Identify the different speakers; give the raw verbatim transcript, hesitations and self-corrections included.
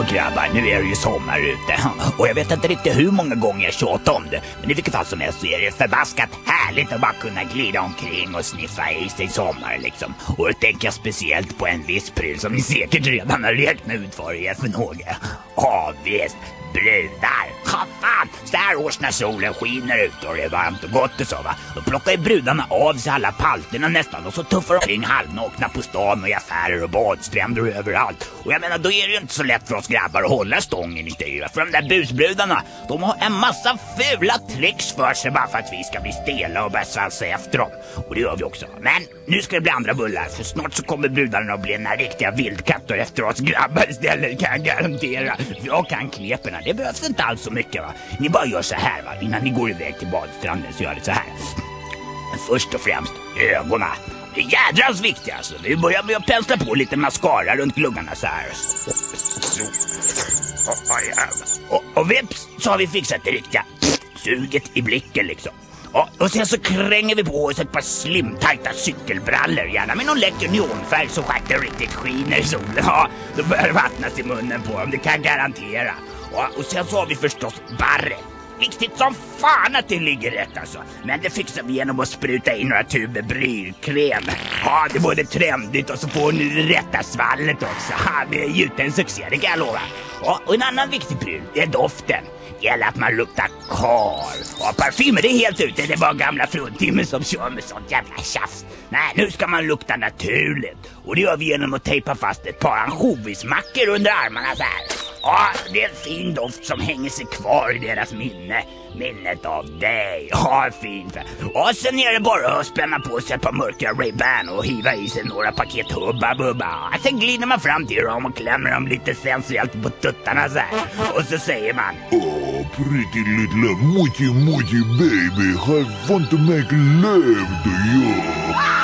Speaker 1: Ja grabbar, nu är det ju sommar ute. Och jag vet inte riktigt hur många gånger jag tjatar om det. Men i vilket fall som helst så är det förbaskat härligt att bara kunna glida omkring och sniffa i sig sommar liksom. Och då tänker jag speciellt på en viss pryl som ni säkert redan har räknat ut vad det är för något. Ja visst, brudar. Ja fan, så här års när solen skiner ut och det är varmt och gott och så va. Då plockar ju brudarna av sig alla palterna nästan och så tuffar de kring halvnakna på stan och i affärer och badstränder och överallt. Och jag menar, då är det ju inte så lätt för oss grabbar att hålla stången i styra. För de där busbrudarna, de har en massa fula tricks för sig bara för att vi ska bli stela och börja svalsa efter dem. Och det gör vi också. Men nu ska det bli andra bullar, för snart så kommer brudarna att bli några riktiga vildkatter efter oss grabbar istället, kan jag garantera. För jag kan kneperna, det behövs inte alls så mycket va. Ni bara gör så här va, innan ni går iväg till badstranden så gör det så här. Men först och främst, ögonen. Det är jädrans viktigt alltså. Vi börjar med att pensla på lite mascara runt gluggarna så här. Och, och, och vips så har vi fixat det riktiga suget i blicken liksom. Och, och sen så kränger vi på oss ett par slimtajta cykelbrallor, gärna med någon läcker neonfärg så stjärten riktigt skiner i solen. Ja, då börjar det vattnas i munnen på dem, det kan jag garantera. Och, och sen så har vi förstås barre. Viktigt som fan att det ligger rätt alltså. Men det fixar vi genom att spruta in några tuber brylkräm. Ja, det är både trendigt och så får ni det rätta svallet också. Ja, det är ju en succé, det kan jag lova. Ja, och en annan viktig pryl är doften. Det gäller att man luktar kar. Och parfymer, det är helt ute. Det är bara gamla fruntimmer som kör med sånt jävla tjafs. Nej, nu ska man lukta naturligt. Och det gör vi genom att tejpa fast ett par ansjovismackor under armarna så här. Ja, det är en fin doft som hänger sig kvar i deras minne. Minnet av dig. Ja, fint. Och sen är det bara att spänna på sig ett par mörka Ray-Ban och hiva i sig några paket hubba bubba. Sen glider man fram till dem och klämmer dem lite sensuellt på tuttarna så här. Och så säger man:
Speaker 2: Oh, pretty little moji moji baby, I want to make love to you.